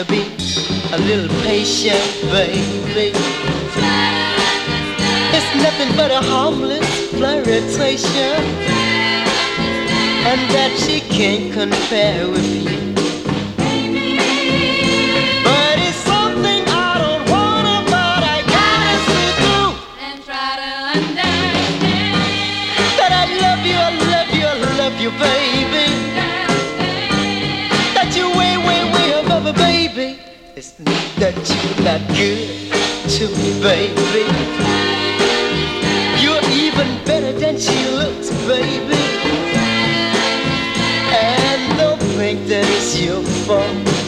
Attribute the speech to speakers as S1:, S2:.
S1: to be a little patient, baby. It's nothing but a harmless flirtation, and that she can't compare with you. But it's something I don't wanna, but I gotta see through
S2: and try to understand
S1: that I love you, I love you, I love you, baby. That you're way, way, way above a baby. It's not that you're not good to me, baby. You're even better than she looks, baby. And don't think that it's your fault.